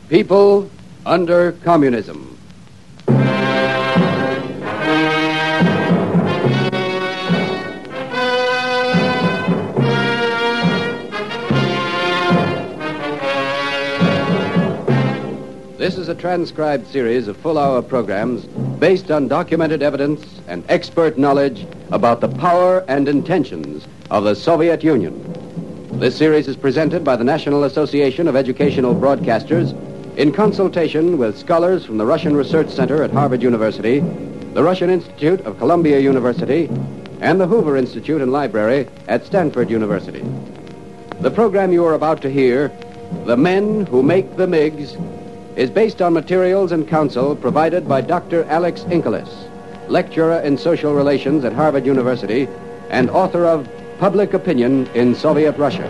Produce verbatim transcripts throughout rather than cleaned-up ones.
People under Communism. This is a transcribed series of full-hour programs based on documented evidence and expert knowledge about the power and intentions of the Soviet Union. This series is presented by the National Association of Educational Broadcasters in consultation with scholars from the Russian Research Center at Harvard University, the Russian Institute of Columbia University, and the Hoover Institute and Library at Stanford University. The program you are about to hear, The Men Who Make the MiGs, is based on materials and counsel provided by Doctor Alex Inkelis, lecturer in social relations at Harvard University and author of Public Opinion in Soviet Russia.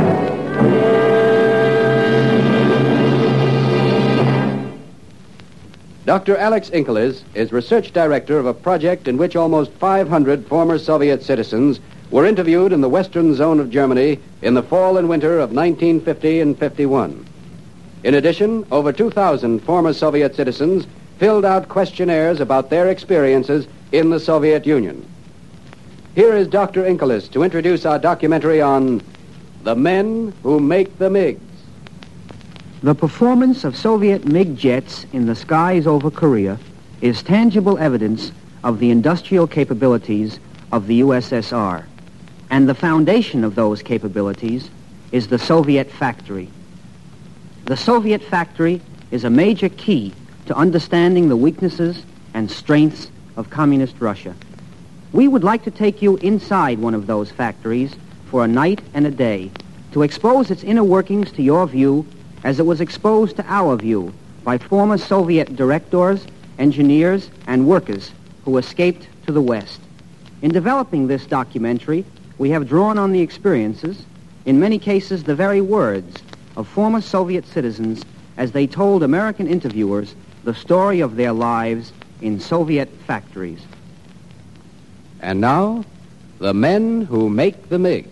Doctor Alex Inkelis is research director of a project in which almost five hundred former Soviet citizens were interviewed in the western zone of Germany in the fall and winter of nineteen fifty and fifty-one. In addition, over two thousand former Soviet citizens filled out questionnaires about their experiences in the Soviet Union. Here is Doctor Inkelis to introduce our documentary on The Men Who Make the MiGs. The performance of Soviet MiG jets in the skies over Korea is tangible evidence of the industrial capabilities of the U S S R, and the foundation of those capabilities is the Soviet factory. The Soviet factory is a major key to understanding the weaknesses and strengths of communist Russia. We would like to take you inside one of those factories for a night and a day to expose its inner workings to your view as it was exposed to our view by former Soviet directors, engineers, and workers who escaped to the West. In developing this documentary, we have drawn on the experiences, in many cases the very words, of former Soviet citizens as they told American interviewers the story of their lives in Soviet factories. And now, The Men Who Make the MiGs.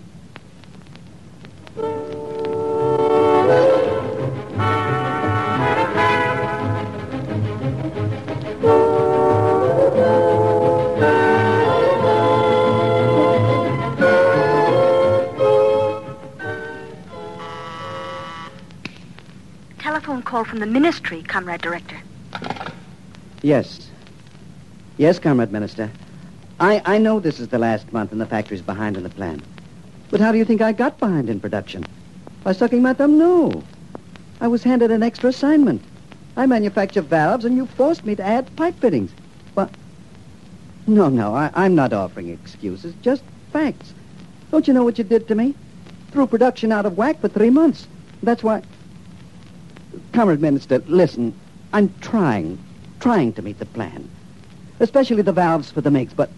Telephone call from the ministry, Comrade Director. Yes. Yes, Comrade Minister. I, I know this is the last month and the factory's behind in the plan. But how do you think I got behind in production? By sucking my thumb? No. I was handed an extra assignment. I manufacture valves, and you forced me to add pipe fittings. But, no, no, I, I'm not offering excuses, just facts. Don't you know what you did to me? Threw production out of whack for three months. That's why... Comrade Minister, listen, I'm trying, trying to meet the plan. Especially the valves for the MiGs, but...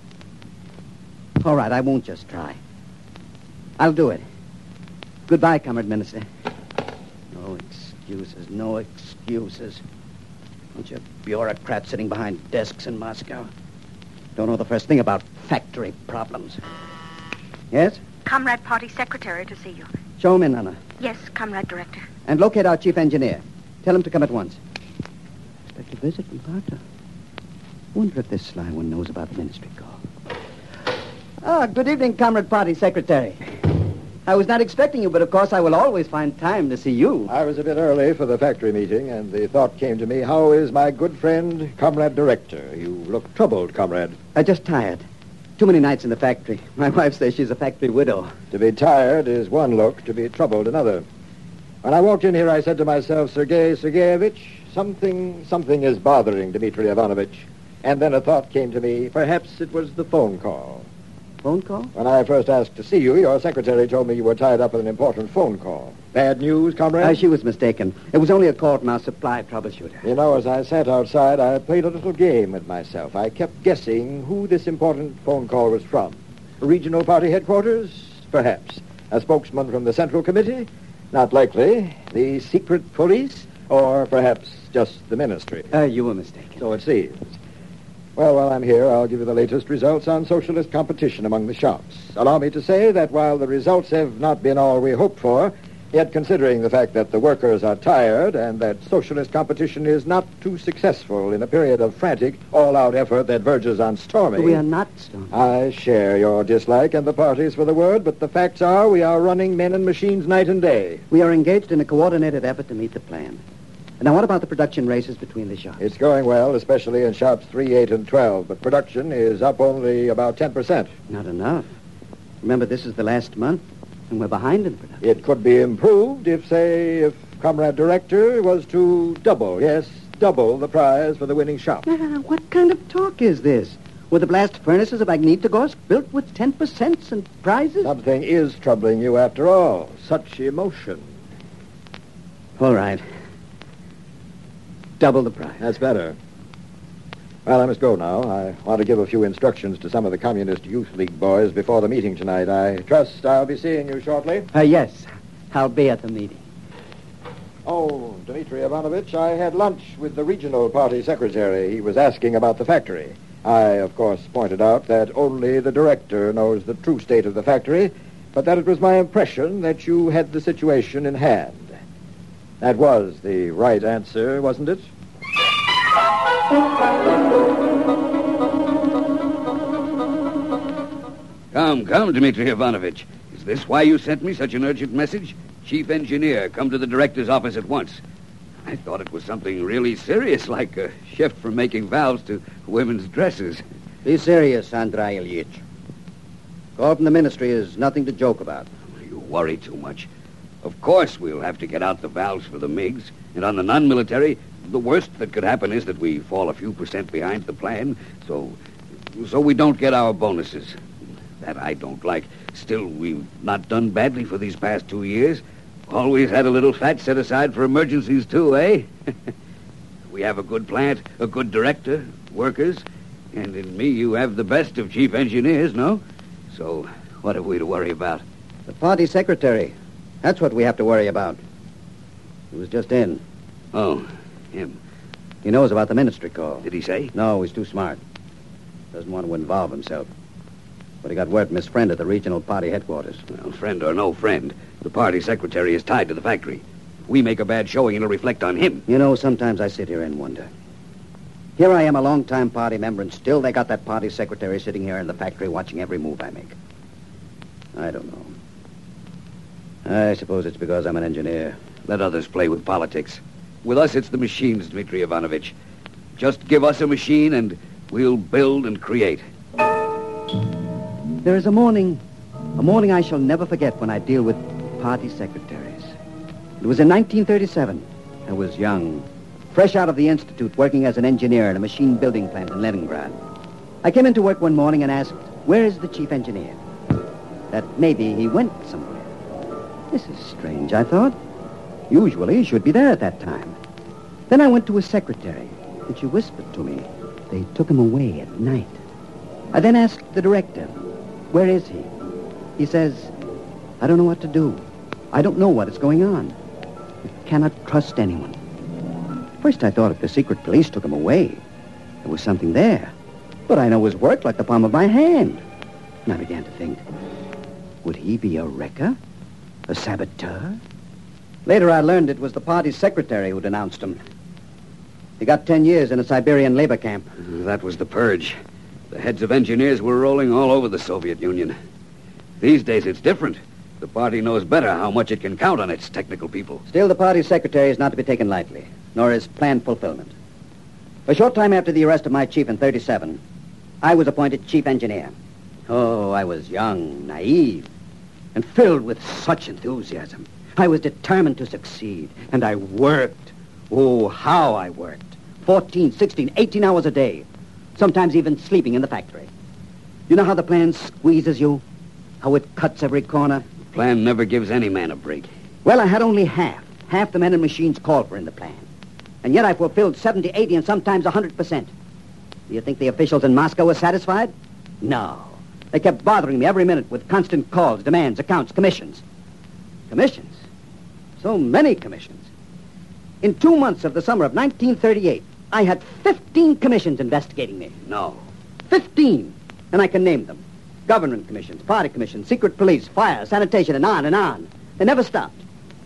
All right, I won't just try. I'll do it. Goodbye, Comrade Minister. No excuses, no excuses. Bunch of bureaucrats sitting behind desks in Moscow. Don't know the first thing about factory problems. Yes? Comrade Party Secretary to see you. Show him in, Anna. Yes, Comrade Director. And locate our chief engineer. Tell him to come at once. Expect a visit from Barta. Wonder if this sly one knows about the ministry call. Ah, good evening, Comrade Party Secretary. I was not expecting you, but of course I will always find time to see you. I was a bit early for the factory meeting, and the thought came to me, how is my good friend, Comrade Director? You look troubled, Comrade. I'm just tired. Too many nights in the factory. My wife says she's a factory widow. To be tired is one look, to be troubled another. When I walked in here, I said to myself, Sergei Sergeyevich, something, something is bothering Dmitri Ivanovich. And then a thought came to me, perhaps it was the phone call. Phone call? When I first asked to see you, your secretary told me you were tied up with an important phone call. Bad news, Comrade? Uh, she was mistaken. It was only a call from our supply troubleshooter. You know, as I sat outside, I played a little game with myself. I kept guessing who this important phone call was from. Regional party headquarters? Perhaps. A spokesman from the Central Committee? Not likely. The secret police? Or perhaps just the ministry? Uh, you were mistaken. So it seems. Well, while I'm here, I'll give you the latest results on socialist competition among the shops. Allow me to say that while the results have not been all we hoped for, Yet, considering the fact that the workers are tired and that socialist competition is not too successful in a period of frantic, all-out effort that verges on storming... We are not storming. I share your dislike and the party's for the word, but the facts are we are running men and machines night and day. We are engaged in a coordinated effort to meet the plan. Now, what about the production races between the shops? It's going well, especially in shops three, eight, and twelve, but production is up only about ten percent. Not enough. Remember, this is the last month, and we're behind in production. It could be improved if, say, if Comrade Director was to double, yes, double the prize for the winning shop. Now, what kind of talk is this? Were the blast furnaces of Magnitogorsk built with ten percent and prizes? Something is troubling you after all. Such emotion. All right. Double the price. That's better. Well, I must go now. I want to give a few instructions to some of the Communist Youth League boys before the meeting tonight. I trust I'll be seeing you shortly. Uh, yes, I'll be at the meeting. Oh, Dmitri Ivanovich, I had lunch with the regional party secretary. He was asking about the factory. I, of course, pointed out that only the director knows the true state of the factory, but that it was my impression that you had the situation in hand. That was the right answer, wasn't it? Come, come, Dmitri Ivanovich. Is this why you sent me such an urgent message? Chief engineer, come to the director's office at once. I thought it was something really serious, like a shift from making valves to women's dresses. Be serious, Andrei Ilyich. Call from the ministry is nothing to joke about. You worry too much. Of course we'll have to get out the valves for the MiGs. And on the non-military, the worst that could happen is that we fall a few percent behind the plan, so so we don't get our bonuses. That I don't like. Still, we've not done badly for these past two years. Always had a little fat set aside for emergencies, too, eh? We have a good plant, a good director, workers, and in me you have the best of chief engineers, no? So what have we to worry about? The party secretary. That's what we have to worry about. He was just in. Oh, him. He knows about the ministry call. Did he say? No, he's too smart. Doesn't want to involve himself. But he got word from his friend at the regional party headquarters. Well, friend or no friend, the party secretary is tied to the factory. If we make a bad showing, it'll reflect on him. You know, sometimes I sit here and wonder. Here I am, a long-time party member, and still they got that party secretary sitting here in the factory watching every move I make. I don't know. I suppose it's because I'm an engineer. Let others play with politics. With us, it's the machines, Dmitri Ivanovich. Just give us a machine, and we'll build and create. There is a morning, a morning I shall never forget when I deal with party secretaries. It was in nineteen thirty-seven. I was young, fresh out of the institute, working as an engineer in a machine building plant in Leningrad. I came into work one morning and asked, where is the chief engineer? That maybe he went somewhere. This is strange, I thought. Usually he should be there at that time. Then I went to his secretary, and she whispered to me, they took him away at night. I then asked the director, where is he? He says, I don't know what to do. I don't know what is going on. You cannot trust anyone. First I thought if the secret police took him away, there was something there. But I know his work like the palm of my hand. And I began to think, would he be a wrecker? A saboteur? Later I learned it was the party's secretary who denounced him. He got ten years in a Siberian labor camp. That was the purge. The heads of engineers were rolling all over the Soviet Union. These days it's different. The party knows better how much it can count on its technical people. Still, the party secretary is not to be taken lightly, nor is plan fulfillment. A short time after the arrest of my chief in thirty-seven, I was appointed chief engineer. Oh, I was young, naive, and filled with such enthusiasm. I was determined to succeed, and I worked. Oh, how I worked. fourteen, sixteen, eighteen hours a day. Sometimes even sleeping in the factory. You know how the plan squeezes you? How it cuts every corner? The plan never gives any man a break. Well, I had only half. Half the men and machines called for in the plan. And yet I fulfilled seventy, eighty, and sometimes one hundred percent. Do you think the officials in Moscow were satisfied? No. They kept bothering me every minute with constant calls, demands, accounts, commissions. Commissions? So many commissions. In two months of the summer of nineteen thirty-eight, I had fifteen commissions investigating me. No. Fifteen. And I can name them. Government commissions, party commissions, secret police, fire, sanitation, and on and on. They never stopped.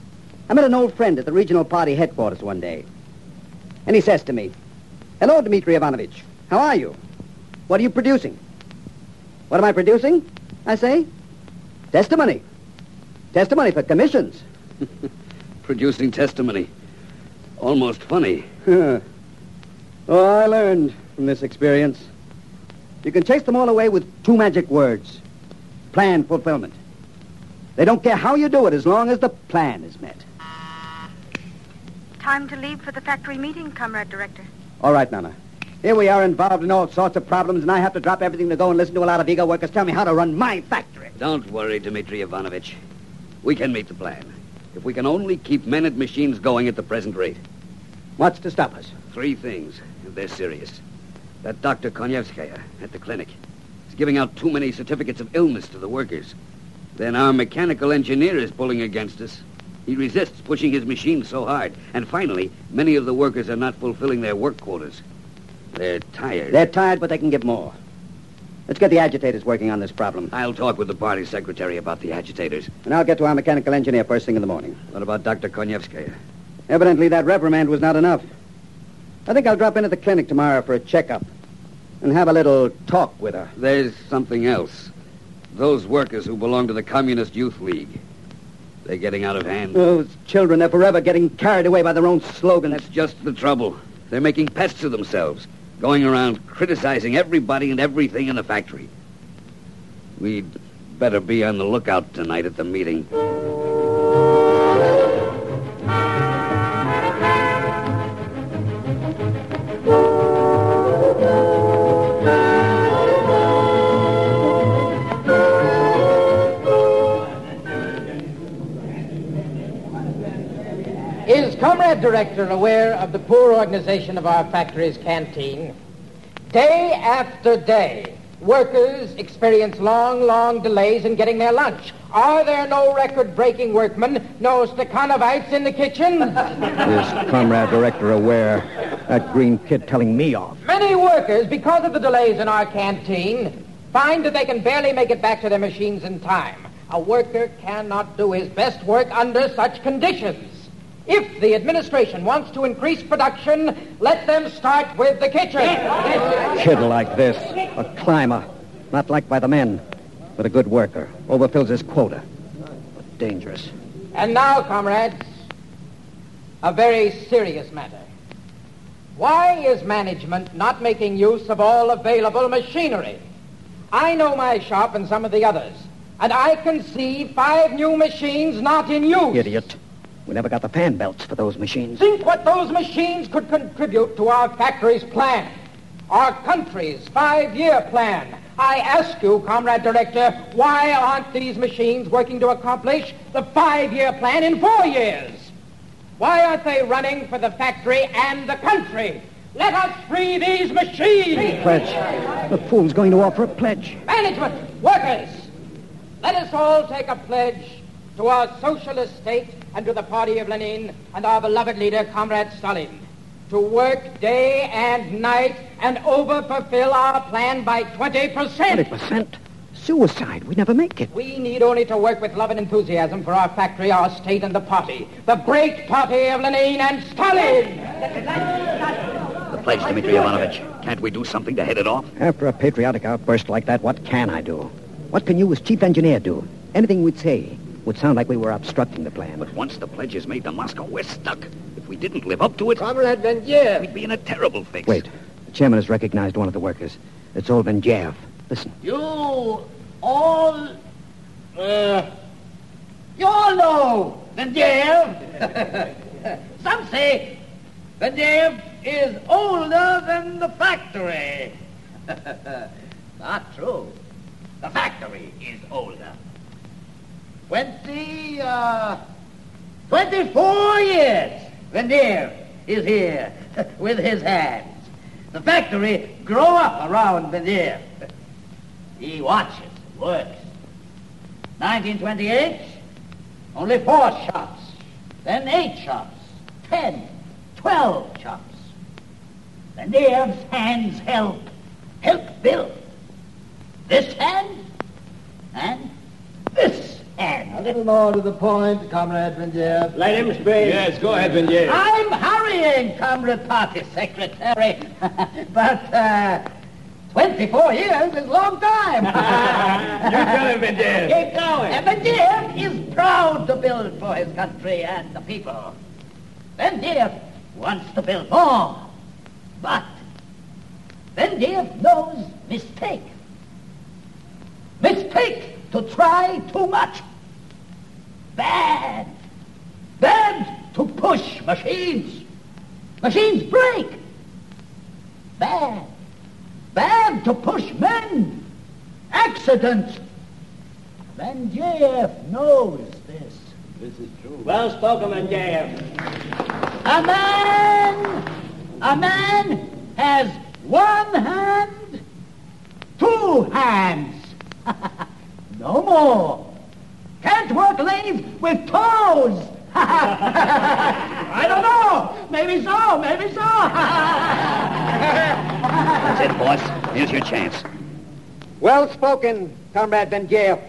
I met an old friend at the regional party headquarters one day. And he says to me, "Hello, Dmitri Ivanovich. How are you? What are you producing?" "What am I producing?" I say. "Testimony. Testimony for commissions." Producing testimony. Almost funny. Oh, I learned from this experience. You can chase them all away with two magic words. Plan fulfillment. They don't care how you do it as long as the plan is met. Time to leave for the factory meeting, Comrade Director. All right, Nana. Here we are involved in all sorts of problems, and I have to drop everything to go and listen to a lot of ego workers tell me how to run my factory. Don't worry, Dmitri Ivanovich. We can meet the plan. If we can only keep men and machines going at the present rate. What's to stop us? Three things, and they're serious. That Doctor Konyevskaya at the clinic is giving out too many certificates of illness to the workers. Then our mechanical engineer is pulling against us. He resists pushing his machine so hard. And finally, many of the workers are not fulfilling their work quotas. They're tired. They're tired, but they can give more. Let's get the agitators working on this problem. I'll talk with the party secretary about the agitators. And I'll get to our mechanical engineer first thing in the morning. What about Doctor Konyevskaya? Evidently, that reprimand was not enough. I think I'll drop in at the clinic tomorrow for a checkup and have a little talk with her. There's something else. Those workers who belong to the Communist Youth League. They're getting out of hand. Those children, they're forever getting carried away by their own slogans. That's just the trouble. They're making pests of themselves, going around criticizing everybody and everything in the factory. We'd better be on the lookout tonight at the meeting. Is Comrade Director aware of the poor organization of our factory's canteen? Day after day, workers experience long, long delays in getting their lunch. Are there no record-breaking workmen, no Stakhanovites in the kitchen? Is Comrade Director aware? That green kid telling me off. Many workers, because of the delays in our canteen, find that they can barely make it back to their machines in time. A worker cannot do his best work under such conditions. If the administration wants to increase production, let them start with the kitchen. A kid like this, a climber, not liked by the men, but a good worker, overfills his quota, but dangerous. And now, comrades, a very serious matter. Why is management not making use of all available machinery? I know my shop and some of the others, and I can see five new machines not in use. Idiot. We never got the fan belts for those machines. Think what those machines could contribute to our factory's plan, our country's five-year plan. I ask you, Comrade Director, why aren't these machines working to accomplish the five-year plan in four years? Why aren't they running for the factory and the country? Let us free these machines! Pledge. The fool's going to offer a pledge. Management, workers, let us all take a pledge to our socialist state and to the party of Lenin and our beloved leader, Comrade Stalin, to work day and night and overfulfill our plan by twenty percent. twenty percent? Suicide. We'd never make it. We need only to work with love and enthusiasm for our factory, our state, and the party. The great party of Lenin and Stalin. The pledge, Dmitri Ivanovich. Can't we do something to head it off? After a patriotic outburst like that, what can I do? What can you as chief engineer do? Anything we'd say would sound like we were obstructing the plan. But once the pledge is made to Moscow, we're stuck. If we didn't live up to it, Comrade Vendiev. we'd be in a terrible fix. Wait. The chairman has recognized one of the workers. It's old Vendiev. Listen. You all, uh, you all know Vendiev. Some say Vendiev is older than the factory. Not true. The factory is older. Twenty, uh, twenty-four years Vendiev is here with his hands. The factory grew up around Vendiev. He watches, works. nineteen twenty-eight, only four shops. Then eight shops. Ten, twelve shops. Vendiev's hands help, help build. This hand and this hand. A little more to the point, Comrade Vendier. Let him speak. Yes, go ahead, Vendier. I'm hurrying, Comrade Party Secretary. but, uh, twenty-four years is a long time. You tell him, Vendier. Keep going. And Vendier is proud to build for his country and the people. Vendier wants to build more. But Vendier knows mistake. Mistake to try too much. Bad. Bad to push machines. Machines break. Bad. Bad to push men. Accident. Mendeleev knows this. This is true. Well spoken, Mendeleev. A man, a man has one hand, two hands. No more. Can't work lathe with toes. I don't know. Maybe so, maybe so. That's it, boss. Here's your chance. Well spoken, Comrade Vendier.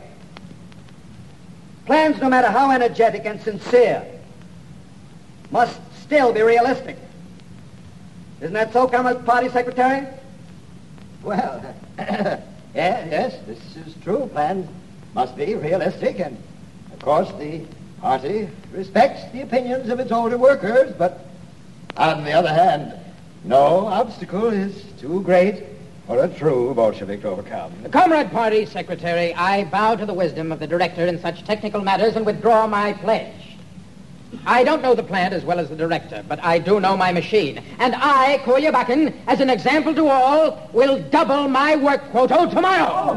Plans, no matter how energetic and sincere, must still be realistic. Isn't that so, Comrade Party Secretary? Well, yeah, yes, this is true. Plans must be realistic, and of course the party respects the opinions of its older workers, but on the other hand, no obstacle is too great for a true Bolshevik to overcome. Comrade Party Secretary, I bow to the wisdom of the director in such technical matters and withdraw my pledge. I don't know the plant as well as the director, but I do know my machine. And I, Kuryabakin, as an example to all, will double my work quota tomorrow.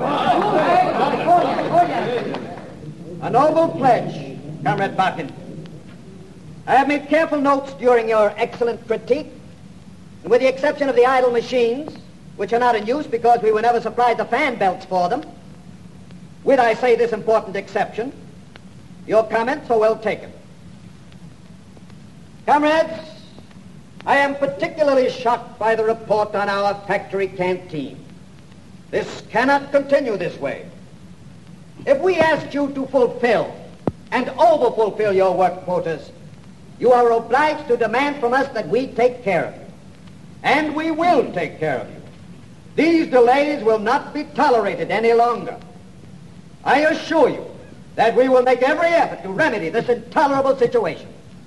A noble pledge, Comrade Bakin. I have made careful notes during your excellent critique, and with the exception of the idle machines, which are not in use because we were never supplied the fan belts for them, with, I say, this important exception, your comments are well taken. Comrades, I am particularly shocked by the report on our factory canteen. This cannot continue this way. If we asked you to fulfill and over-fulfill your work quotas, you are obliged to demand from us that we take care of you. And we will take care of you. These delays will not be tolerated any longer. I assure you that we will make every effort to remedy this intolerable situation.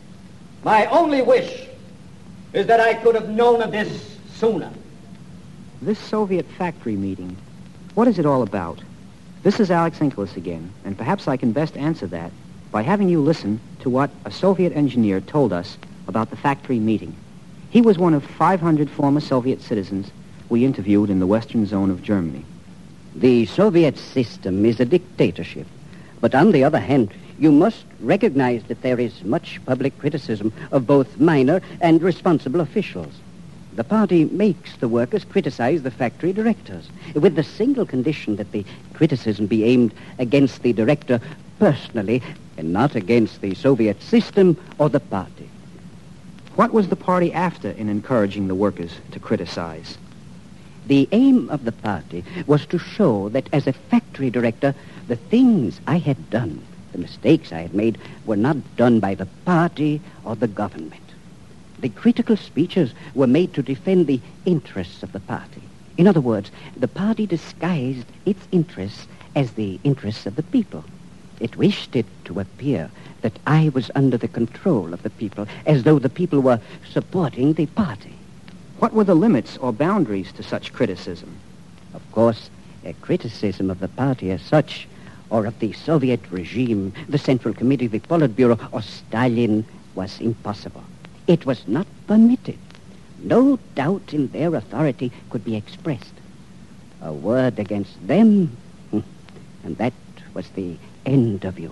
My only wish is that I could have known of this sooner. This Soviet factory meeting, what is it all about? This is Alex Inkelis again, and perhaps I can best answer that by having you listen to what a Soviet engineer told us about the factory meeting. He was one of five hundred former Soviet citizens we interviewed in the western zone of Germany. The Soviet system is a dictatorship, but on the other hand, you must recognize that there is much public criticism of both minor and responsible officials. The party makes the workers criticize the factory directors, with the single condition that the criticism be aimed against the director personally and not against the Soviet system or the party. What was the party after in encouraging the workers to criticize? The aim of the party was to show that as a factory director, the things I had done, the mistakes I had made, were not done by the party or the government. The critical speeches were made to defend the interests of the party. In other words, the party disguised its interests as the interests of the people. It wished it to appear that I was under the control of the people, as though the people were supporting the party. What were the limits or boundaries to such criticism? Of course, a criticism of the party as such, or of the Soviet regime, the Central Committee, the Politburo, or Stalin, was impossible. It was not permitted. No doubt in their authority could be expressed. A word against them, and that was the end of you.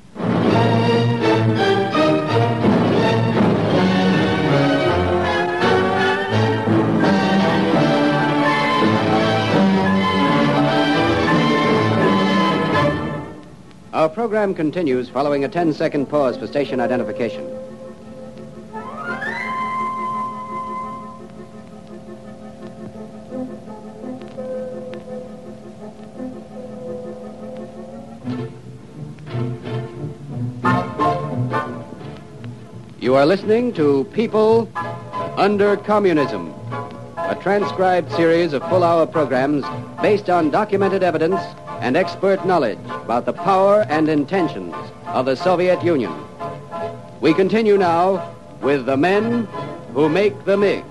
Our program continues following a ten-second pause for station identification. You are listening to People Under Communism, a transcribed series of full-hour programs based on documented evidence and expert knowledge about the power and intentions of the Soviet Union. We continue now with the men who make the MiGs.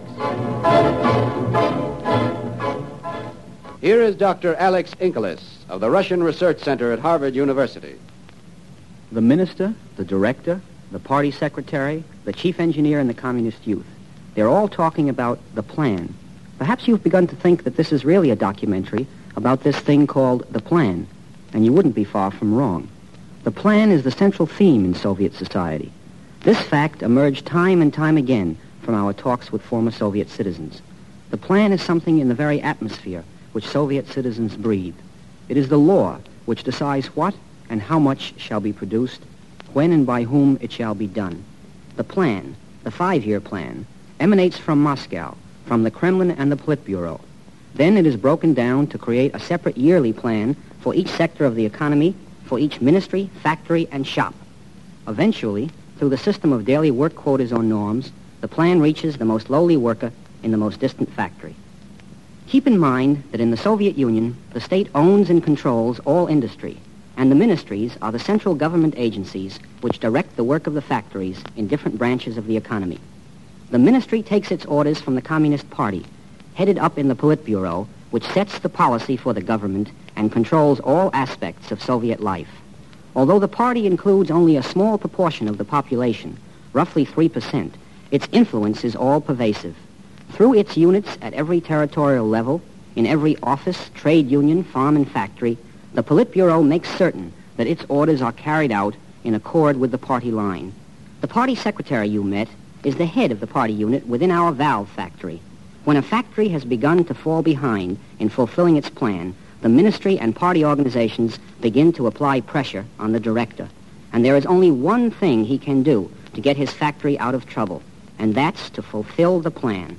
Here is Doctor Alex Inkelis of the Russian Research Center at Harvard University. The minister, the director, the party secretary, the chief engineer, and the communist youth. They're all talking about the plan. Perhaps you've begun to think that this is really a documentary about this thing called the plan, and you wouldn't be far from wrong. The plan is the central theme in Soviet society. This fact emerged time and time again from our talks with former Soviet citizens. The plan is something in the very atmosphere which Soviet citizens breathe. It is the law which decides what and how much shall be produced, when and by whom it shall be done. The plan, the five-year plan, emanates from Moscow, from the Kremlin and the Politburo. Then it is broken down to create a separate yearly plan for each sector of the economy, for each ministry, factory, and shop. Eventually, through the system of daily work quotas or norms, the plan reaches the most lowly worker in the most distant factory. Keep in mind that in the Soviet Union, the state owns and controls all industry, and the ministries are the central government agencies which direct the work of the factories in different branches of the economy. The ministry takes its orders from the Communist Party, headed up in the Politburo, which sets the policy for the government and controls all aspects of Soviet life. Although the party includes only a small proportion of the population, roughly three percent, its influence is all-pervasive. Through its units at every territorial level, in every office, trade union, farm, and factory, the Politburo makes certain that its orders are carried out in accord with the party line. The party secretary you met is the head of the party unit within our valve factory. When a factory has begun to fall behind in fulfilling its plan, the ministry and party organizations begin to apply pressure on the director. And there is only one thing he can do to get his factory out of trouble, and that's to fulfill the plan.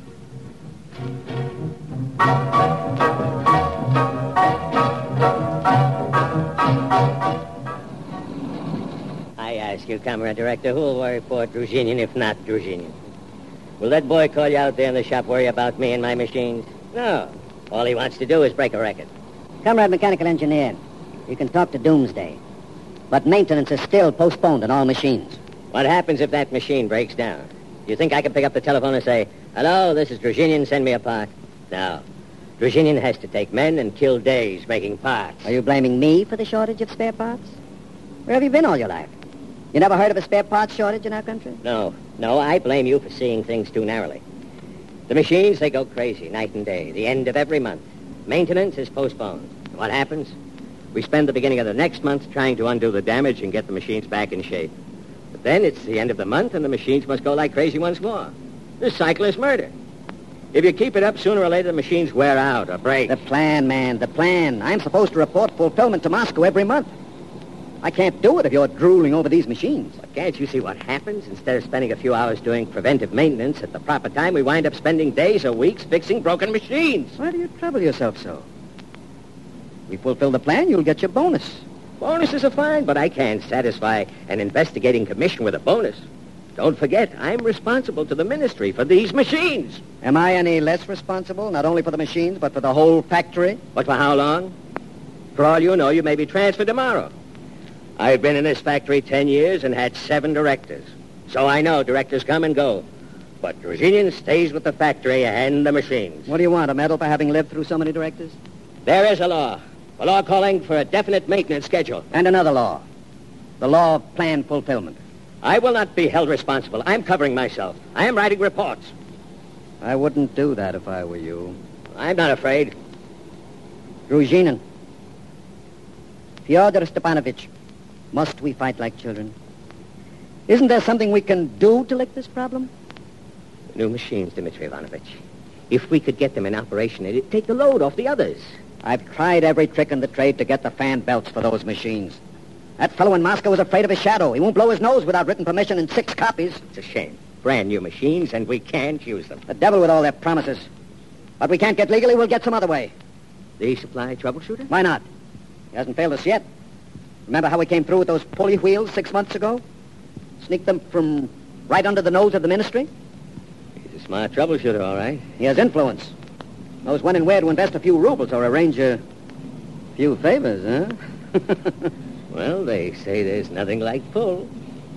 I ask you, Comrade Director, who will worry for Druzhinin if not Druzhinin? Will that boy call you out there in the shop worry about me and my machines? No. All he wants to do is break a record. Comrade Mechanical Engineer, you can talk to Doomsday, but maintenance is still postponed on all machines. What happens if that machine breaks down? Do you think I can pick up the telephone and say, hello, this is Druzhinin, send me a part? No. Druzhinin has to take men and kill days making parts. Are you blaming me for the shortage of spare parts? Where have you been all your life? You never heard of a spare parts shortage in our country? No. No, I blame you for seeing things too narrowly. The machines, they go crazy night and day, the end of every month. Maintenance is postponed. What happens? We spend the beginning of the next month trying to undo the damage and get the machines back in shape. But then it's the end of the month and the machines must go like crazy once more. This cycle is murder. If you keep it up, sooner or later the machines wear out or break. The plan, man, the plan. I'm supposed to report fulfillment to Moscow every month. I can't do it if you're drooling over these machines. But can't you see what happens? Instead of spending a few hours doing preventive maintenance at the proper time, we wind up spending days or weeks fixing broken machines. Why do you trouble yourself so? We fulfill the plan, you'll get your bonus. Bonuses are fine, but I can't satisfy an investigating commission with a bonus. Don't forget, I'm responsible to the ministry for these machines. Am I any less responsible, not only for the machines, but for the whole factory? But for how long? For all you know, you may be transferred tomorrow. I've been in this factory ten years and had seven directors. So I know directors come and go. But Druzhinin stays with the factory and the machines. What do you want, a medal for having lived through so many directors? There is a law. A law calling for a definite maintenance schedule. And another law. The law of plan fulfillment. I will not be held responsible. I'm covering myself. I am writing reports. I wouldn't do that if I were you. I'm not afraid. Druzhinin. Fyodor Stepanovich. Must we fight like children? Isn't there something we can do to lick this problem? New machines, Dmitri Ivanovich. If we could get them in operation, it'd take the load off the others. I've tried every trick in the trade to get the fan belts for those machines. That fellow in Moscow is afraid of his shadow. He won't blow his nose without written permission in six copies. It's a shame. Brand new machines, and we can't use them. The devil with all their promises. What we can't get legally, we'll get some other way. The supply troubleshooter? Why not? He hasn't failed us yet. Remember how we came through with those pulley wheels six months ago? Sneaked them from Right under the nose of the ministry? He's a smart troubleshooter, all right. He has influence. Knows when and where to invest a few rubles or arrange a few favors, huh? Well, they say there's nothing like pull.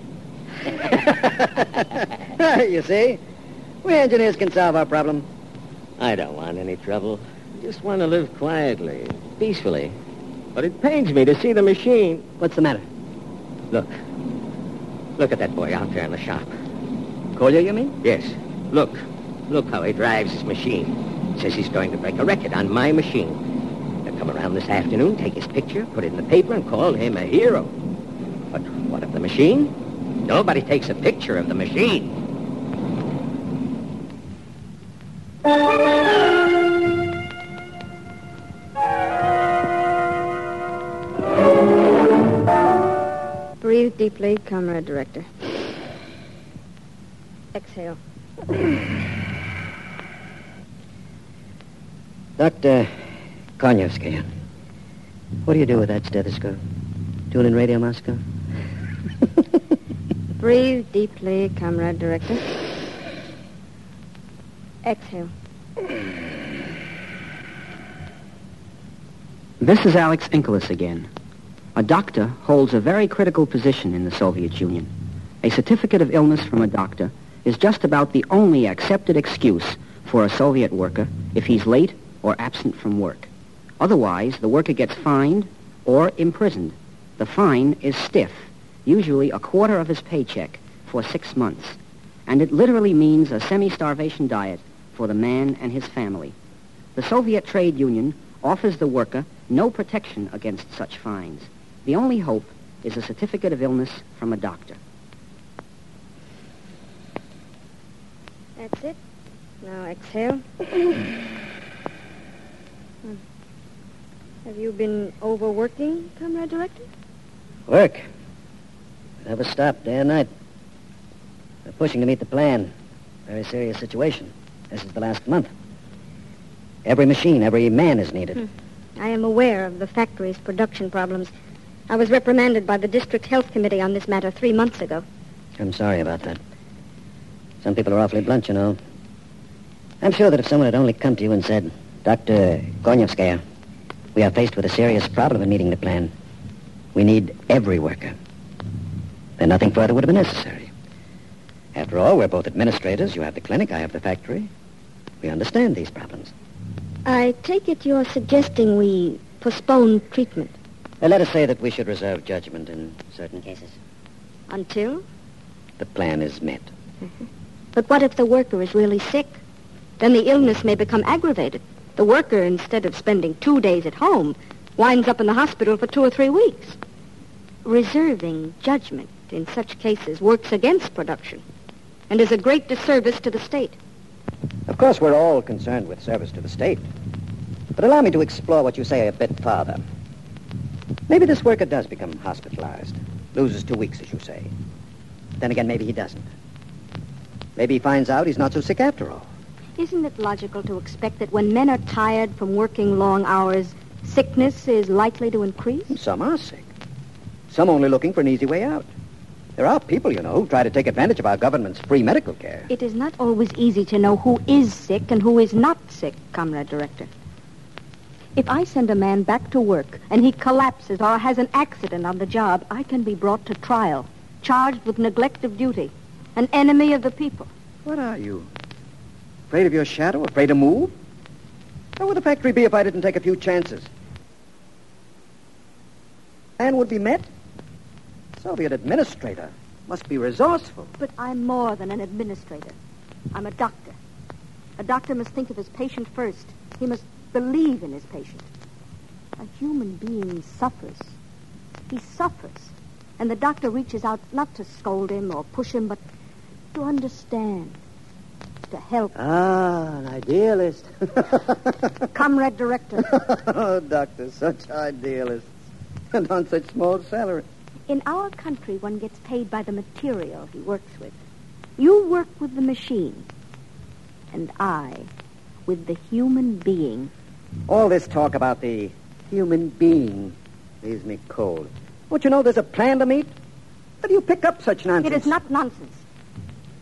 You see? We engineers can solve our problem. I don't want any trouble. I just want to live quietly, peacefully. But it pains me to see the machine. What's the matter? Look. Look at that boy out there in the shop. Collier, you mean? Yes. Look. Look how he drives his machine. Says he's going to break a record on my machine. He'll come around this afternoon, take his picture, put it in the paper, and call him a hero. But what of the machine? Nobody takes a picture of the machine. Breathe deeply, Comrade Director. Exhale. Doctor Konyevsky, what do you do with that stethoscope? Tune in Radio Moscow? Breathe deeply, Comrade Director. Exhale. This is Alex Inkelis again. A doctor holds a very critical position in the Soviet Union. A certificate of illness from a doctor is just about the only accepted excuse for a Soviet worker if he's late or absent from work. Otherwise, the worker gets fined or imprisoned. The fine is stiff, usually a quarter of his paycheck for six months. And it literally means a semi-starvation diet for the man and his family. The Soviet Trade Union offers the worker no protection against such fines. The only hope is a certificate of illness from a doctor. That's it. Now exhale. Hmm. Have you been overworking, Comrade Director? Work. Never stop, day and night. We're pushing to meet the plan. Very serious situation. This is the last month. Every machine, every man is needed. Hmm. I am aware of the factory's production problems. I was reprimanded by the District Health Committee on this matter three months ago. I'm sorry about that. Some people are awfully blunt, you know. I'm sure that if someone had only come to you and said, Doctor Konyevskaya, we are faced with a serious problem in meeting the plan. We need every worker. Then nothing further would have been necessary. After all, we're both administrators. You have the clinic, I have the factory. We understand these problems. I take it you're suggesting we postpone treatment. Uh, let us say that we should reserve judgment in certain cases. Until? The plan is met. Mm-hmm. But what if the worker is really sick? Then the illness may become aggravated. The worker, instead of spending two days at home, winds up in the hospital for two or three weeks. Reserving judgment in such cases works against production and is a great disservice to the state. Of course, we're all concerned with service to the state. But allow me to explore what you say a bit farther. Maybe this worker does become hospitalized, loses two weeks, as you say. Then again, maybe he doesn't. Maybe he finds out he's not so sick after all. Isn't it logical to expect that when men are tired from working long hours, sickness is likely to increase? Some are sick. Some only looking for an easy way out. There are people, you know, who try to take advantage of our government's free medical care. It is not always easy to know who is sick and who is not sick, Comrade Director. If I send a man back to work and he collapses or has an accident on the job, I can be brought to trial, charged with neglect of duty, an enemy of the people. What are you? Afraid of your shadow? Afraid to move? How would the factory be if I didn't take a few chances? Man would be met? Soviet administrator must be resourceful. But I'm more than an administrator. I'm a doctor. A doctor must think of his patient first. He must believe in his patient. A human being suffers. He suffers. And the doctor reaches out not to scold him or push him, but to understand, to help. Ah, an idealist. Comrade Director. Oh, doctor, such idealists. And on such small salary. In our country, one gets paid by the material he works with. You work with the machine. And I with the human being. All this talk about the human being leaves me cold. Don't you know there's a plan to meet? How do you pick up such nonsense? It is not nonsense.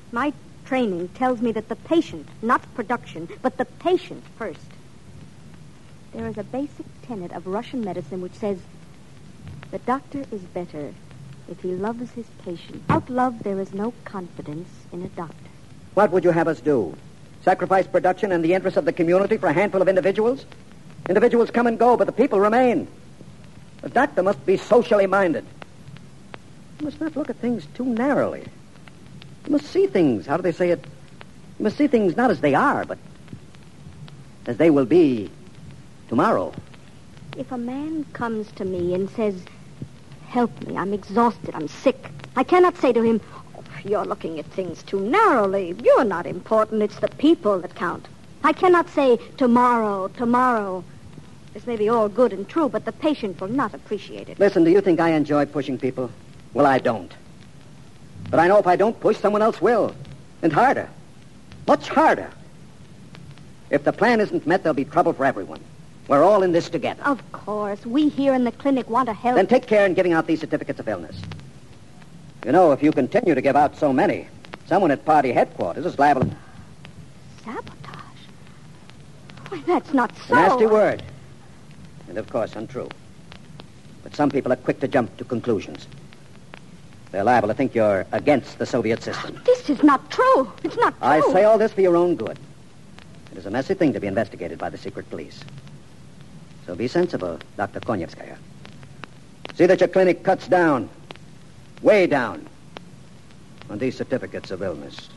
My training tells me that the patient, not production, but the patient first. There is a basic tenet of Russian medicine which says the doctor is better if he loves his patient. Without love, there is no confidence in a doctor. What would you have us do? Sacrifice production and the interests of the community for a handful of individuals? Individuals come and go, but the people remain. The doctor must be socially minded. You must not look at things too narrowly. You must see things, how do they say it? You must see things not as they are, but as they will be tomorrow. If a man comes to me and says, help me, I'm exhausted, I'm sick, I cannot say to him, oh, you're looking at things too narrowly. You're not important. It's the people that count. I cannot say, tomorrow, tomorrow. This may be all good and true, but the patient will not appreciate it. Listen, do you think I enjoy pushing people? Well, I don't. But I know if I don't push, someone else will. And harder. Much harder. If the plan isn't met, there'll be trouble for everyone. We're all in this together. Of course. We here in the clinic want to help. Then take care in giving out these certificates of illness. You know, if you continue to give out so many, someone at party headquarters is liable to... Sabotage? Why, that's not so. A nasty word. And, of course, untrue. But some people are quick to jump to conclusions. They're liable to think you're against the Soviet system. This is not true. It's not true. I say all this for your own good. It is a messy thing to be investigated by the secret police. So be sensible, Doctor Konyevskaya. See that your clinic cuts down, way down, on these certificates of illness.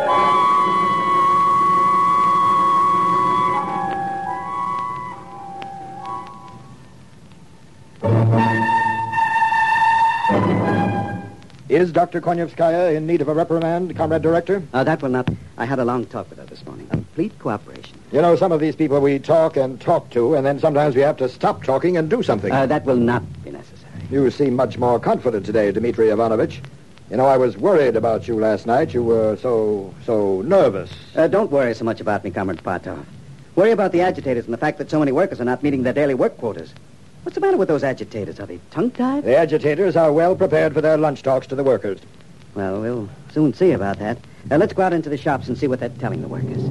Is Doctor Konyevskaya in need of a reprimand, Comrade Director? Uh, that will not... I had a long talk with her this morning. Complete cooperation. You know, some of these people we talk and talk to, and then sometimes we have to stop talking and do something. Uh, that will not be necessary. You seem much more confident today, Dmitri Ivanovich. You know, I was worried about you last night. You were so, so nervous. Uh, don't worry so much about me, Comrade Patov. Worry about the agitators and the fact that so many workers are not meeting their daily work quotas. What's the matter with those agitators? Are they tongue-tied? The agitators are well prepared for their lunch talks to the workers. Well, we'll soon see about that. Uh, let's go out into the shops and see what they're telling the workers.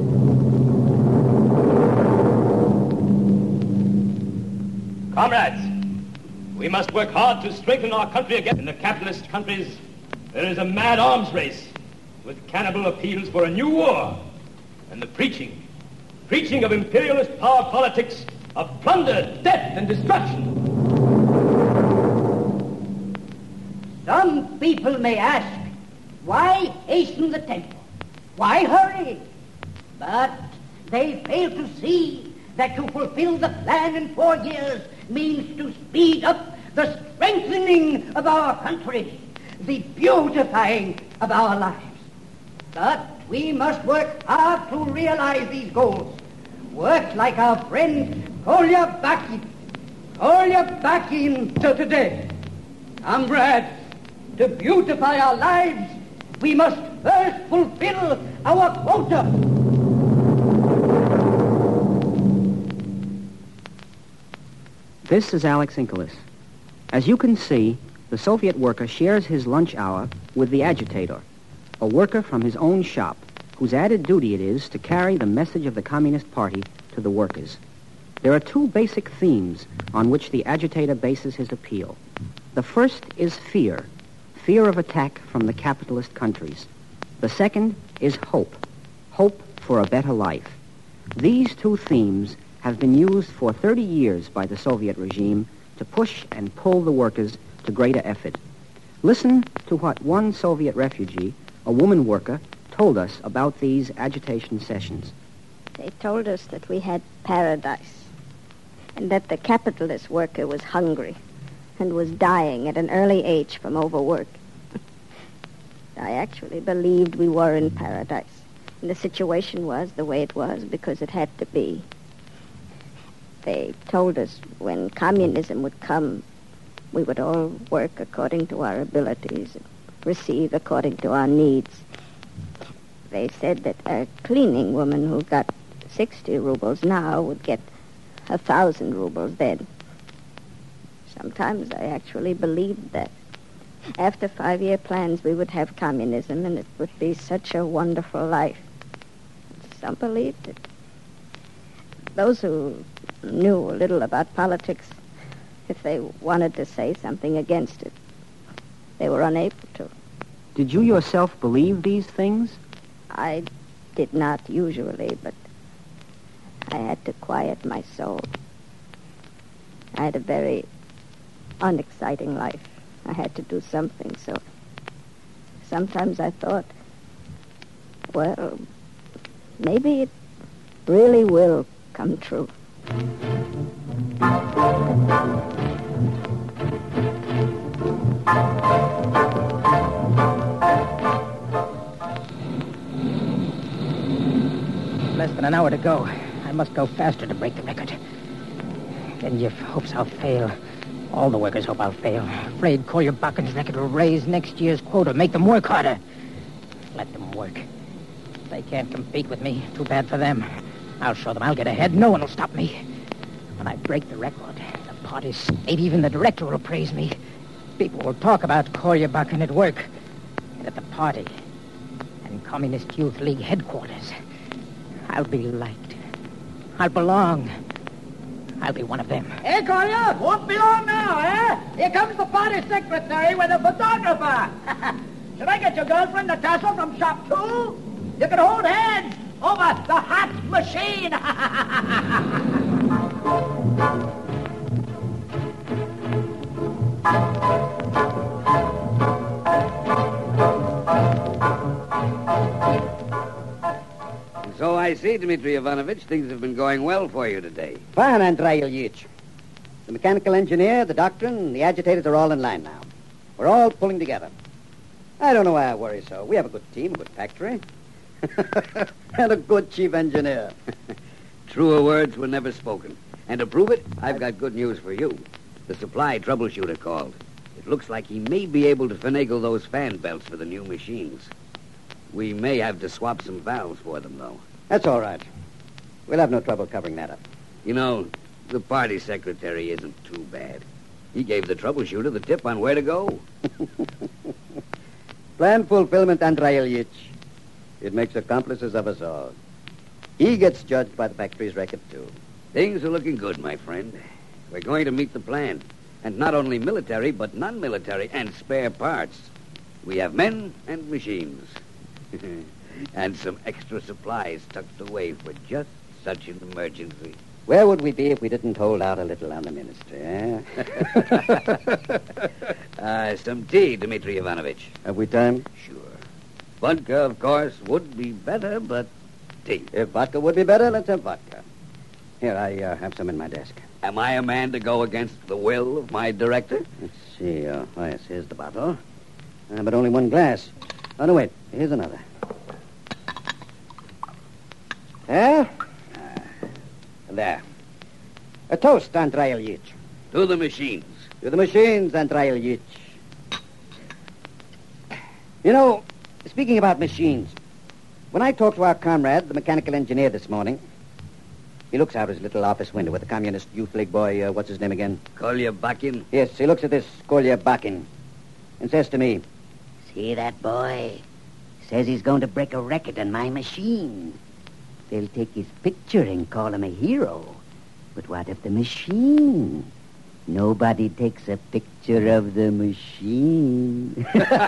Comrades, we must work hard to strengthen our country again. In the capitalist countries, there is a mad arms race with cannibal appeals for a new war. And the preaching, preaching of imperialist power politics, of plunder, death, and destruction. Some people may ask, why hasten the tempo? Why hurry? But they fail to see that to fulfill the plan in four years means to speed up the strengthening of our country, the beautifying of our lives. But we must work hard to realize these goals. Work like our friend Kolya Bakin. Kolya Bakin to today. Comrades, to beautify our lives, we must first fulfill our quota. This is Alex Inkelis. As you can see, the Soviet worker shares his lunch hour with the agitator, a worker from his own shop, whose added duty it is to carry the message of the Communist Party to the workers. There are two basic themes on which the agitator bases his appeal. The first is fear, fear of attack from the capitalist countries. The second is hope, hope for a better life. These two themes have been used for thirty years by the Soviet regime to push and pull the workers to greater effort. Listen to what one Soviet refugee, a woman worker, told us about these agitation sessions. They told us that we had paradise, and that the capitalist worker was hungry and was dying at an early age from overwork. I actually believed we were in paradise, and the situation was the way it was because it had to be. They told us when communism would come, we would all work according to our abilities, receive according to our needs. They said that a cleaning woman who got sixty rubles now would get a thousand rubles then. Sometimes I actually believed that. After five-year plans, we would have communism, and it would be such a wonderful life. Some believed it. Those who knew a little about politics, if they wanted to say something against it, they were unable to. Did you yourself believe these things? I did not usually, but I had to quiet my soul. I had a very unexciting life. I had to do something, so sometimes I thought, well, maybe it really will come true. Less than an hour to go. I must go faster to break the record. Genevieve hopes I'll fail. All the workers hope I'll fail. Afraid Collier Bakin's record will raise next year's quota, make them work harder. Let them work. If they can't compete with me, too bad for them. I'll show them I'll get ahead. No one will stop me. When I break the record, the party state, even the director will praise me. People will talk about Collier Bakin at work. And at the party. And Communist Youth League headquarters. I'll be liked. I'll belong. I'll be one of them. Hey, Collier, won't be long now, eh? Here comes the party secretary with a photographer. Should I get your girlfriend Natasha from shop two? You can hold hands over the hot machine. So I see, Dmitri Ivanovich, things have been going well for you today. Fine, Andrei Ilyich. The mechanical engineer, the doctor, and the agitators are all in line now. We're all pulling together. I don't know why I worry so. We have a good team, a good factory, and a good chief engineer. Truer words were never spoken. And to prove it, I've got good news for you. The supply troubleshooter called. It looks like he may be able to finagle those fan belts for the new machines. We may have to swap some valves for them, though. That's all right. We'll have no trouble covering that up. You know, the party secretary isn't too bad. He gave the troubleshooter the tip on where to go. Plan fulfillment, Andrei Ilyich. It makes accomplices of us all. He gets judged by the factory's record, too. Things are looking good, my friend. We're going to meet the plan. And not only military, but non-military and spare parts. We have men and machines. And some extra supplies tucked away for just such an emergency. Where would we be if we didn't hold out a little on the ministry, eh? uh, some tea, Dmitri Ivanovich. Have we time? Sure. Vodka, of course, would be better, but tea. If vodka would be better, let's have vodka. Here, I uh, have some in my desk. Am I a man to go against the will of my director? Let's see. Uh, oh, yes, here's the bottle. Uh, but only one glass. Oh, no, wait. Here's another. There? Uh, there. A toast, Andrei Ilyich. To the machines. To the machines, Andrei Ilyich. You know, speaking about machines, when I talked to our comrade, the mechanical engineer, this morning, he looks out his little office window with the Communist Youth League boy, uh, what's his name again? Kolya Bakin? Yes, he looks at this Kolya Bakin and says to me, "See that boy? Says he's going to break a record on my machine. They'll take his picture and call him a hero. But what of the machine? Nobody takes a picture of the machine."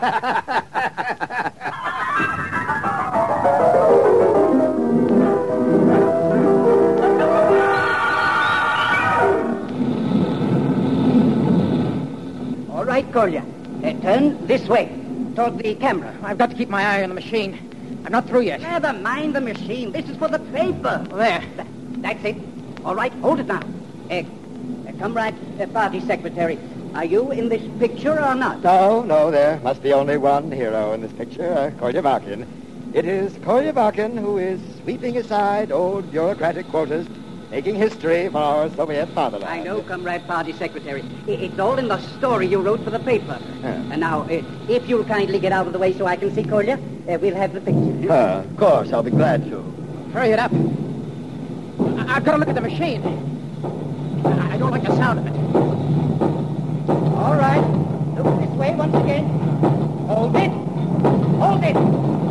All right, Kolya. Uh, turn this way, toward the camera. I've got to keep my eye on the machine. I'm not through yet. Never mind the machine. This is for the paper. There. Th- that's it. All right, hold it now. Uh, uh, comrade, uh, party secretary, are you in this picture or not? No, no, there must be only one hero in this picture, uh, Kolya Bakin. It is Kolya Bakin who is sweeping aside old bureaucratic quotas, making history for our Soviet fatherland. I know, comrade party secretary. I- It's all in the story you wrote for the paper. Yeah. And now, uh, if you'll kindly get out of the way so I can see Kolya, uh, we'll have the picture. Uh, of course, I'll be glad to. Hurry it up. I- I've got to look at the machine. I, I don't like the sound of it. All right. Look this way once again. Hold it. Hold it.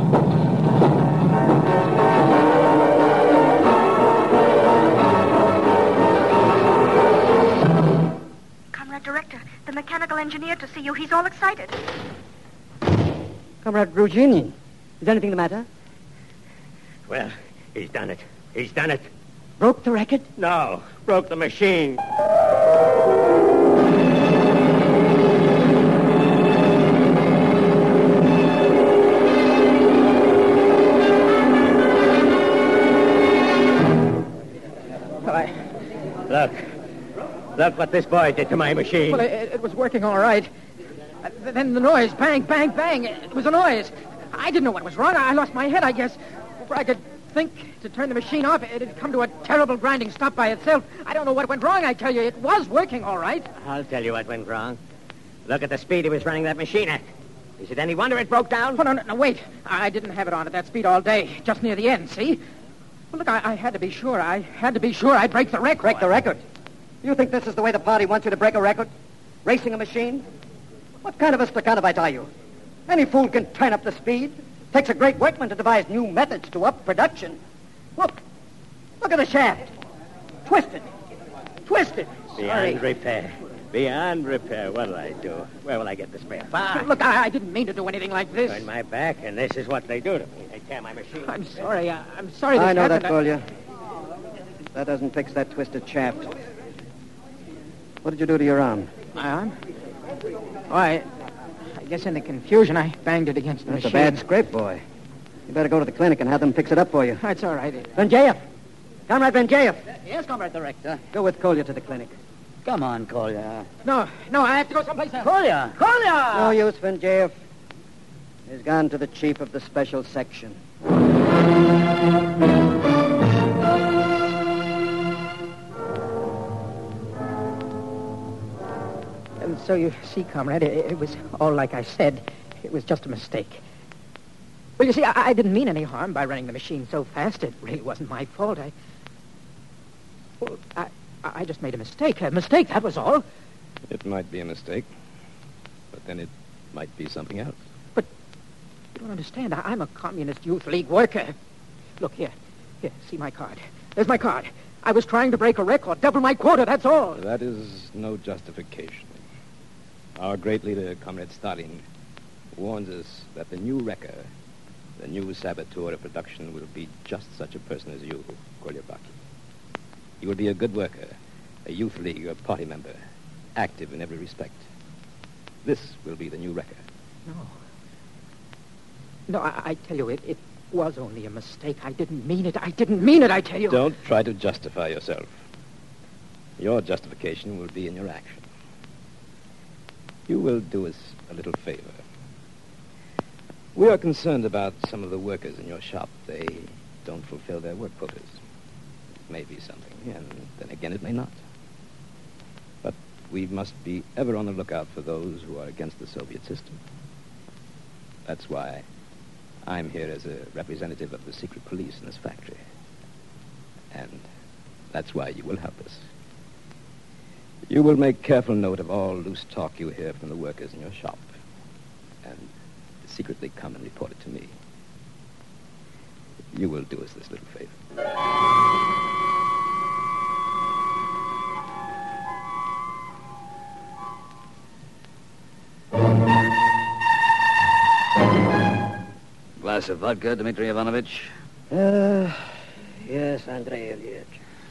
Comrade Director, the mechanical engineer to see you. He's all excited. Comrade Grugin, is anything the matter? Well, he's done it. He's done it. Broke the record? No, broke the machine. Look. Look what this boy did to my machine. Well, it, it was working all right. Uh, then the noise, bang, bang, bang. It was a noise. I didn't know what was wrong. I lost my head, I guess. Before I could think to turn the machine off, it had come to a terrible grinding stop by itself. I don't know what went wrong, I tell you. It was working all right. I'll tell you what went wrong. Look at the speed he was running that machine at. Is it any wonder it broke down? Oh, no, no, no, wait. I didn't have it on at that speed all day, just near the end, see? Well, look, I, I had to be sure. I had to be sure I'd break the record. Break the record? You think this is the way the party wants you to break a record? Racing a machine? What kind of a Stakhanovite are you? Any fool can turn up the speed. Takes a great workman to devise new methods to up production. Look. Look at the shaft. Twisted. Twisted. Beyond Sorry. repair. Beyond repair. What'll I do? Where will I get the spare part? Look, I, I didn't mean to do anything like this. Turn my back, and this is what they do to me. They tear my machine. I'm sorry. I, I'm sorry this I know happened. that, Kolya. That doesn't fix that twisted shaft. What did you do to your arm? My arm? Oh, I, I guess in the confusion, I banged it against the That's machine. a bad scrape, boy. You better go to the clinic and have them fix it up for you. That's all right. Vanjayev! Comrade Vanjayev! Yes, Comrade Director. Go with Kolya to the clinic. Come on, Kolya. No, no, I have to go someplace else. Kolya! Kolya! No use, Vanjayev. He's gone to the chief of the special section. And so you see, comrade, it, it was all like I said. It was just a mistake. Well, you see, I, I didn't mean any harm by running the machine so fast. It really wasn't my fault. I... Well, I, I just made a mistake. A mistake, that was all. It might be a mistake, but then it might be something else. But you don't understand. I, I'm a Communist Youth League worker. Look, here. Here, see my card. There's my card. I was trying to break a record, double my quota, that's all. That is no justification. Our great leader, Comrade Stalin, warns us that the new wrecker, the new saboteur of production, will be just such a person as you, Kolya Baki. You will be a good worker, a youth league, a party member, active in every respect. This will be the new wrecker. No. No, I, I tell you, it, it was only a mistake. I didn't mean it. I didn't mean it, I tell you. Don't try to justify yourself. Your justification will be in your action. You will do us a little favor. We are concerned about some of the workers in your shop. They don't fulfill their work quotas. It may be something, and then again it may not. But we must be ever on the lookout for those who are against the Soviet system. That's why I'm here as a representative of the secret police in this factory. And that's why you will help us. You will make careful note of all loose talk you hear from the workers in your shop, and secretly come and report it to me. You will do us this little favor. Glass of vodka, Dmitri Ivanovich? Uh, yes, Andrei Ilyich.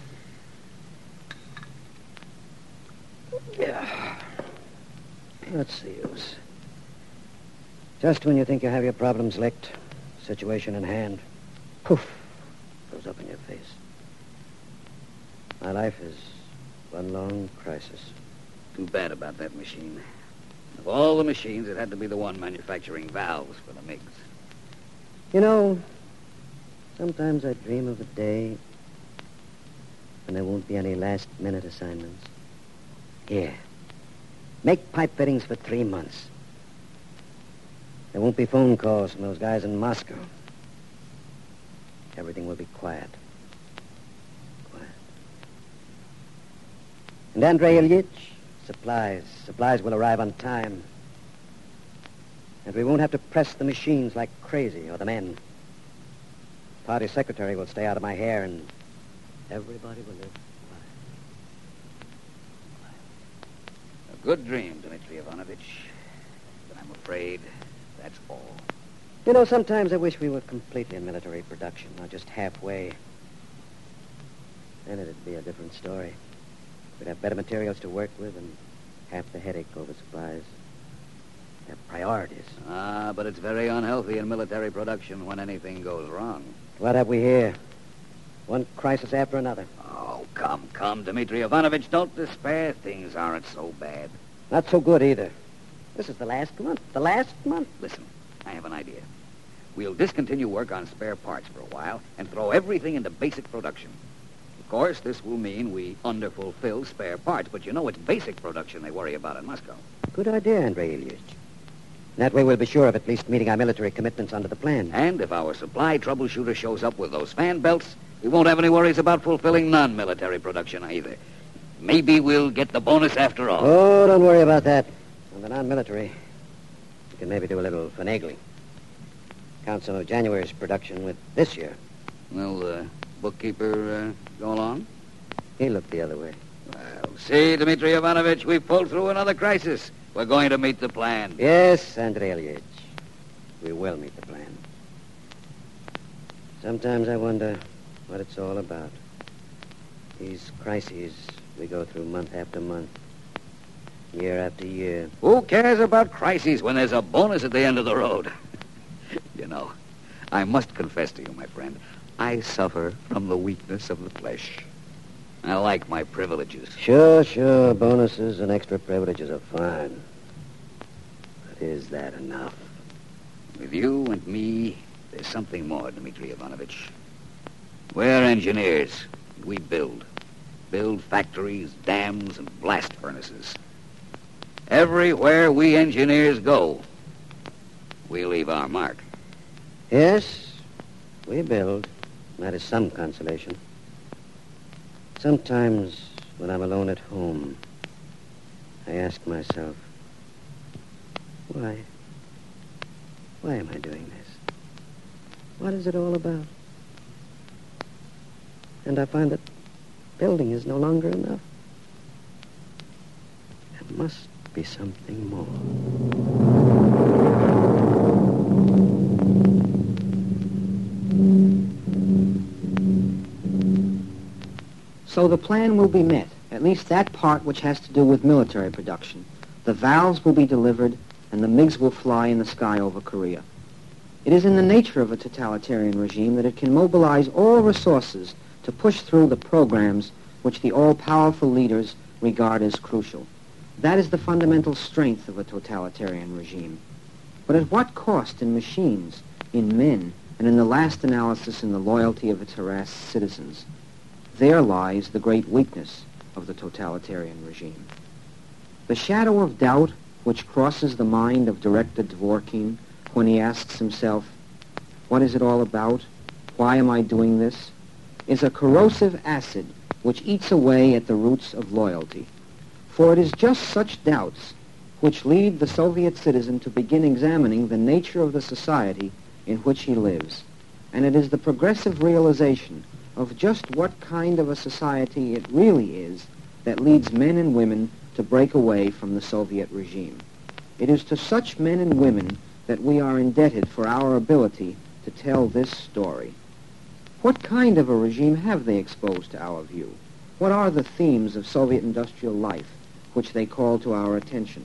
Yeah. What's the use? Just when you think you have your problems licked, situation in hand, poof, goes up in your face. My life is one long crisis. Too bad about that machine. Of all the machines, it had to be the one manufacturing valves for the MiGs. You know, sometimes I dream of a day when there won't be any last-minute assignments. Here, make pipe fittings for three months. There won't be phone calls from those guys in Moscow. Everything will be quiet. Quiet. And Andrei Ilyich, supplies. Supplies will arrive on time. And we won't have to press the machines like crazy, or the men. Party secretary will stay out of my hair, and everybody will live. A good dream, Dmitri Ivanovich. But I'm afraid that's all. You know, sometimes I wish we were completely in military production, not just halfway. Then it'd be a different story. We'd have better materials to work with and half the headache over supplies. Have priorities. Ah, but it's very unhealthy in military production when anything goes wrong. What have we here? One crisis after another. Oh, come, come, Dmitri Ivanovich. Don't despair. Things aren't so bad. Not so good either. This is the last month. The last month. Listen, I have an idea. We'll discontinue work on spare parts for a while and throw everything into basic production. Of course, this will mean we underfulfill spare parts, but you know it's basic production they worry about in Moscow. Good idea, Andrei Ilyich. That way we'll be sure of at least meeting our military commitments under the plan. And if our supply troubleshooter shows up with those fan belts, we won't have any worries about fulfilling non-military production either. Maybe we'll get the bonus after all. Oh, don't worry about that. On the non-military, we can maybe do a little finagling. Count some of January's production with this year. Will the bookkeeper uh, go along? He looked the other way. Well, see, Dmitri Ivanovich, we pulled through another crisis. We're going to meet the plan. Yes, Andrei Ilyich. We will meet the plan. Sometimes I wonder what it's all about. These crises we go through month after month, year after year. Who cares about crises when there's a bonus at the end of the road? You know, I must confess to you, my friend, I suffer from the weakness of the flesh. I like my privileges. Sure, sure. Bonuses and extra privileges are fine. But is that enough? With you and me, there's something more, Dmitri Ivanovich. We're engineers. We build. Build factories, dams, and blast furnaces. Everywhere we engineers go, we leave our mark. Yes, we build. That is some consolation. Sometimes, when I'm alone at home, I ask myself, why? Why am I doing this? What is it all about? And I find that building is no longer enough. There must be something more. So the plan will be met, at least that part which has to do with military production. The valves will be delivered, and the MiGs will fly in the sky over Korea. It is in the nature of a totalitarian regime that it can mobilize all resources to push through the programs which the all-powerful leaders regard as crucial. That is the fundamental strength of a totalitarian regime. But at what cost in machines, in men, and in the last analysis in the loyalty of its harassed citizens? There lies the great weakness of the totalitarian regime. The shadow of doubt which crosses the mind of Director Dvorkin when he asks himself, what is it all about? Why am I doing this? Is a corrosive acid which eats away at the roots of loyalty. For it is just such doubts which lead the Soviet citizen to begin examining the nature of the society in which he lives. And it is the progressive realization of just what kind of a society it really is that leads men and women to break away from the Soviet regime. It is to such men and women that we are indebted for our ability to tell this story. What kind of a regime have they exposed to our view? What are the themes of Soviet industrial life which they call to our attention?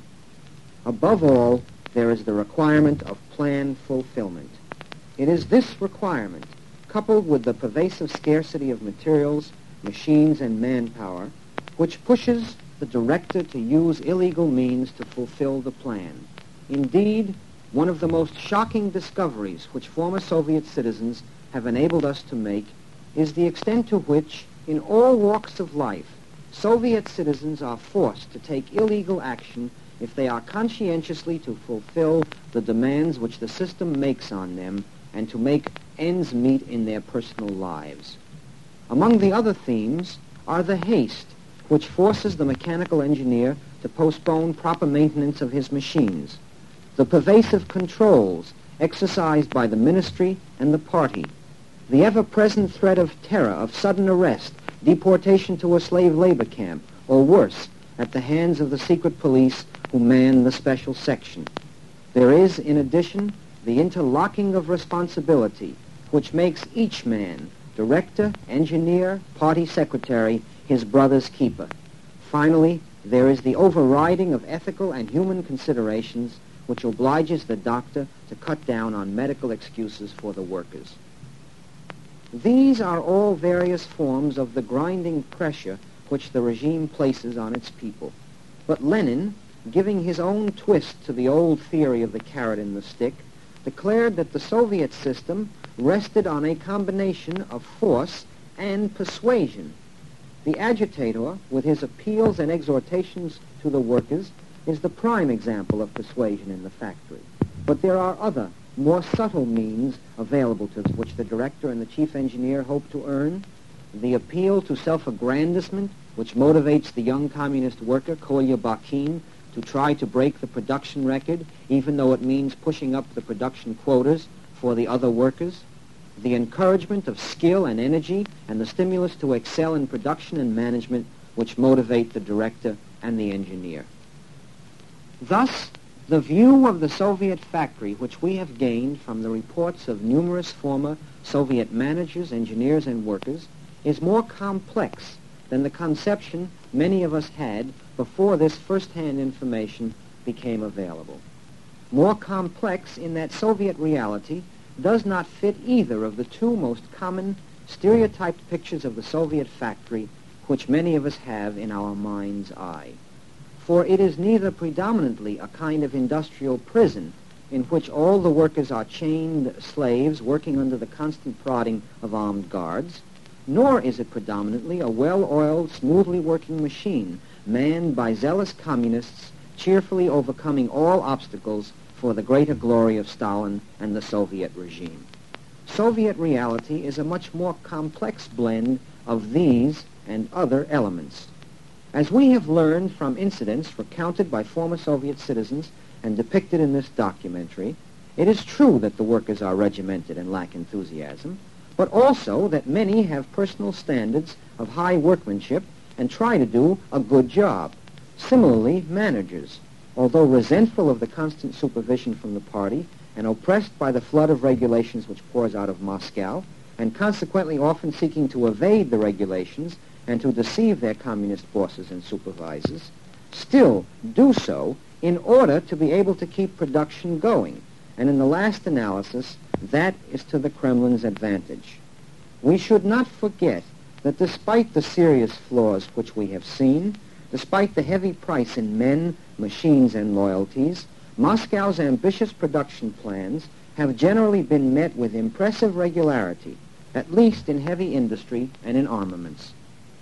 Above all, there is the requirement of plan fulfillment. It is this requirement, coupled with the pervasive scarcity of materials, machines, and manpower, which pushes the director to use illegal means to fulfill the plan. Indeed, one of the most shocking discoveries which former Soviet citizens have enabled us to make is the extent to which, in all walks of life, Soviet citizens are forced to take illegal action if they are conscientiously to fulfill the demands which the system makes on them and to make ends meet in their personal lives. Among the other themes are the haste which forces the mechanical engineer to postpone proper maintenance of his machines, the pervasive controls exercised by the ministry and the party, the ever-present threat of terror, of sudden arrest, deportation to a slave labor camp, or worse, at the hands of the secret police who man the special section. There is, in addition, the interlocking of responsibility, which makes each man, director, engineer, party secretary, his brother's keeper. Finally, there is the overriding of ethical and human considerations which obliges the doctor to cut down on medical excuses for the workers. These are all various forms of the grinding pressure which the regime places on its people. But Lenin, giving his own twist to the old theory of the carrot and the stick, declared that the Soviet system rested on a combination of force and persuasion. The agitator, with his appeals and exhortations to the workers, is the prime example of persuasion in the factory. But there are other, more subtle means available to them, which the director and the chief engineer hope to earn. The appeal to self-aggrandizement, which motivates the young communist worker, Kolya Bakin, to try to break the production record, even though it means pushing up the production quotas for the other workers. The encouragement of skill and energy, and the stimulus to excel in production and management, which motivate the director and the engineer. Thus, the view of the Soviet factory, which we have gained from the reports of numerous former Soviet managers, engineers, and workers, is more complex than the conception many of us had before this first-hand information became available. More complex in that Soviet reality does not fit either of the two most common stereotyped pictures of the Soviet factory which many of us have in our mind's eye. For it is neither predominantly a kind of industrial prison in which all the workers are chained slaves working under the constant prodding of armed guards, nor is it predominantly a well-oiled, smoothly working machine manned by zealous communists cheerfully overcoming all obstacles for the greater glory of Stalin and the Soviet regime. Soviet reality is a much more complex blend of these and other elements. As we have learned from incidents recounted by former Soviet citizens and depicted in this documentary, it is true that the workers are regimented and lack enthusiasm, but also that many have personal standards of high workmanship and try to do a good job. Similarly, managers, although resentful of the constant supervision from the party and oppressed by the flood of regulations which pours out of Moscow, and consequently often seeking to evade the regulations and to deceive their communist bosses and supervisors, still do so in order to be able to keep production going. And in the last analysis, that is to the Kremlin's advantage. We should not forget that despite the serious flaws which we have seen, despite the heavy price in men, machines, and loyalties, Moscow's ambitious production plans have generally been met with impressive regularity, at least in heavy industry and in armaments.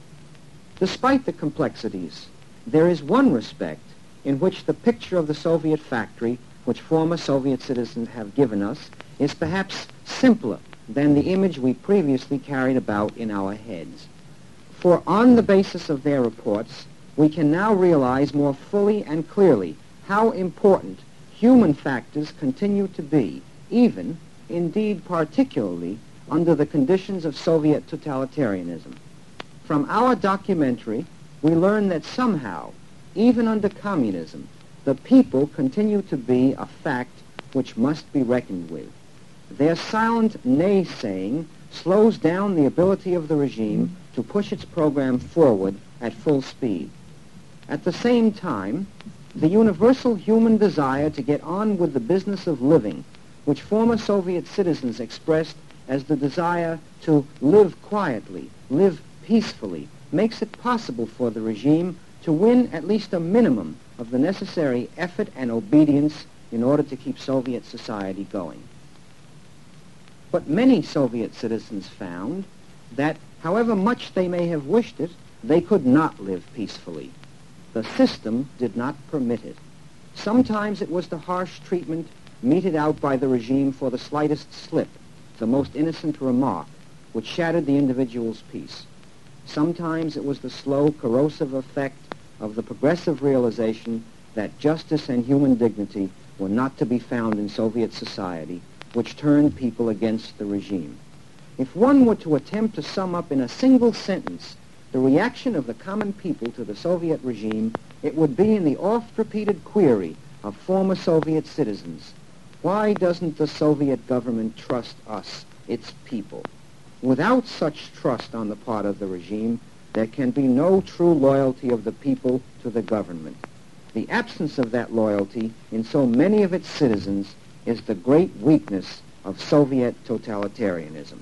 Despite the complexities, there is one respect in which the picture of the Soviet factory, which former Soviet citizens have given us, is perhaps simpler than the image we previously carried about in our heads. For on the basis of their reports, we can now realize more fully and clearly how important human factors continue to be, even, indeed particularly, under the conditions of Soviet totalitarianism. From our documentary, we learn that somehow, even under communism, the people continue to be a fact which must be reckoned with. Their silent naysaying slows down the ability of the regime to push its program forward at full speed. At the same time, the universal human desire to get on with the business of living, which former Soviet citizens expressed as the desire to live quietly, live peacefully, makes it possible for the regime to win at least a minimum of the necessary effort and obedience in order to keep Soviet society going. But many Soviet citizens found that, however much they may have wished it, they could not live peacefully. The system did not permit it. Sometimes it was the harsh treatment meted out by the regime for the slightest slip, the most innocent remark, which shattered the individual's peace. Sometimes it was the slow, corrosive effect of the progressive realization that justice and human dignity were not to be found in Soviet society which turned people against the regime. If one were to attempt to sum up in a single sentence the reaction of the common people to the Soviet regime, it would be in the oft-repeated query of former Soviet citizens: why doesn't the Soviet government trust us, its people? Without such trust on the part of the regime, there can be no true loyalty of the people to the government. The absence of that loyalty in so many of its citizens is the great weakness of Soviet totalitarianism.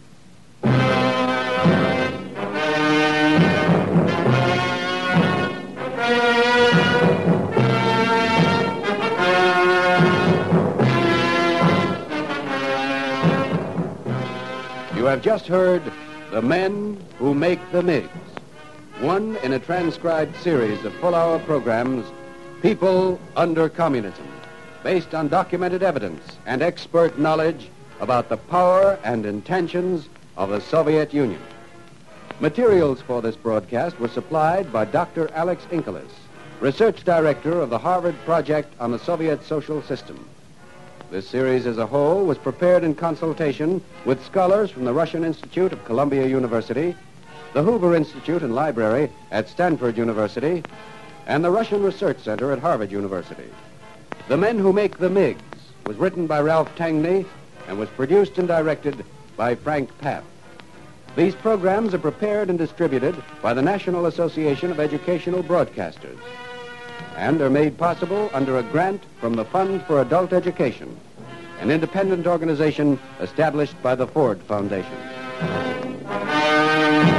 You have just heard The Men Who Make the MiGs, one in a transcribed series of full-hour programs, People Under Communism, based on documented evidence and expert knowledge about the power and intentions of the Soviet Union. Materials for this broadcast were supplied by Doctor Alex Inkelis, Research Director of the Harvard Project on the Soviet Social System. This series as a whole was prepared in consultation with scholars from the Russian Institute of Columbia University, the Hoover Institute and Library at Stanford University, and the Russian Research Center at Harvard University. The Men Who Make the MiGs was written by Ralph Tangney and was produced and directed by Frank Papp. These programs are prepared and distributed by the National Association of Educational Broadcasters and are made possible under a grant from the Fund for Adult Education, an independent organization established by the Ford Foundation.